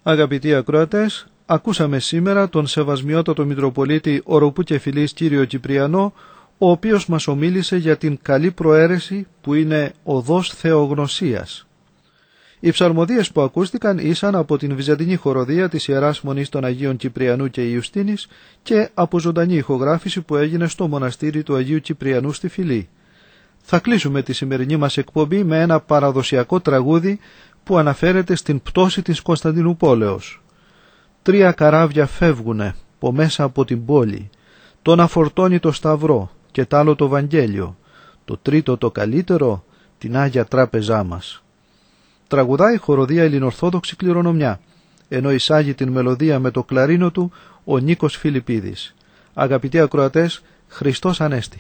Αγαπητοί ακροατές, ακούσαμε σήμερα τον Σεβασμιότατο Μητροπολίτη Οροπού και Φυλής κύριο Κυπριανό, ο οποίος μας ομίλησε για την καλή προαίρεση που είναι οδός θεογνωσίας. Οι ψαλμοδίες που ακούστηκαν ήσαν από την Βυζαντινή χοροδία της Ιεράς Μονής των Αγίων Κυπριανού και Ιουστίνης και από ζωντανή ηχογράφηση που έγινε στο μοναστήρι του Αγίου Κυπριανού στη Φυλή. Θα κλείσουμε τη σημερινή μας εκπομπή με ένα παραδοσιακό τραγούδι που αναφέρεται στην πτώση της Κωνσταντινούπολεως. 3 καράβια φεύγουνε από μέσα από την πόλη, το να φορτώνει το σταυρό και τ' άλλο το Βαγγέλιο, το τρίτο το καλύτερο, την Άγια Τράπεζά μας. Τραγουδάει η χοροδία Ελληνορθόδοξη Κληρονομιά, ενώ εισάγει την μελωδία με το κλαρίνο του ο Νίκος Φιλιππίδης. Αγαπητοί ακροατές, Χριστός Ανέστη.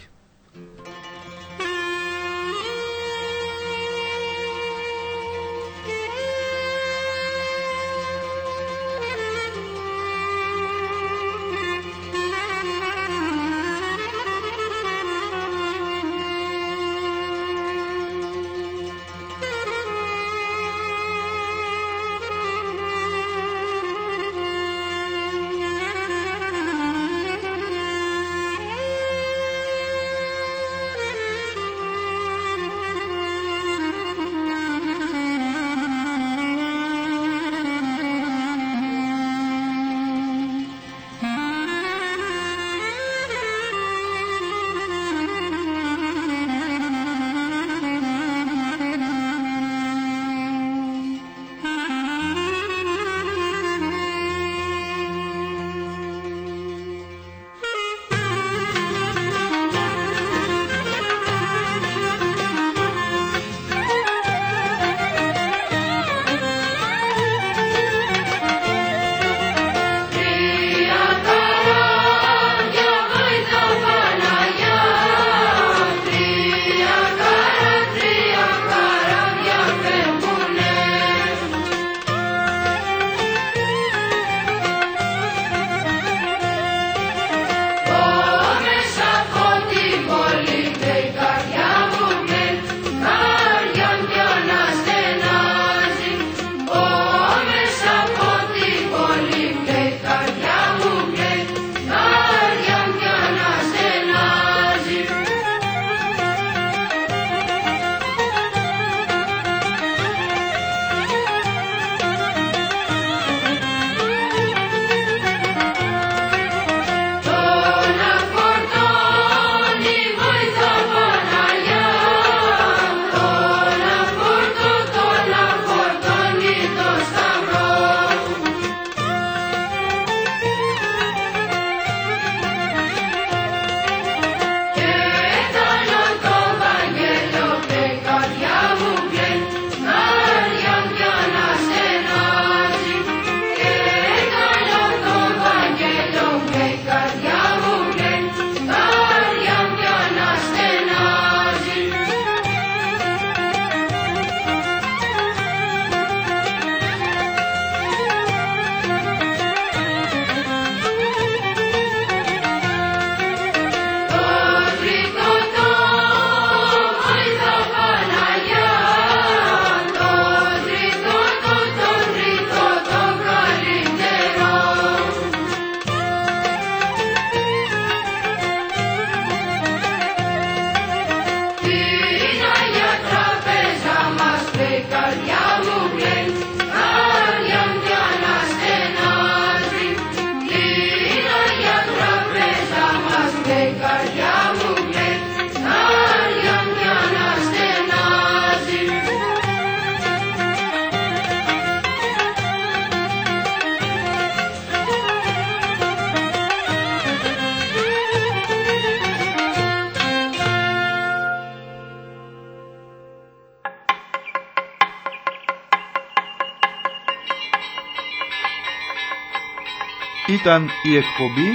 Ήταν η εκπομπή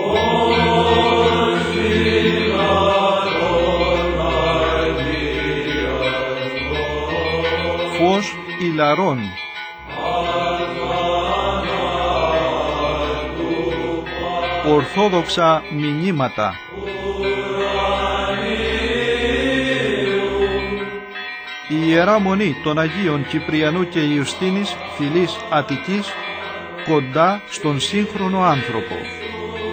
Φως Ηλαρών. Ορθόδοξα μηνύματα. Η Ιερά Μονή των Αγίων Κυπριανού και Ιουστίνης, Φυλής Αττικής, κοντά στον σύγχρονο άνθρωπο.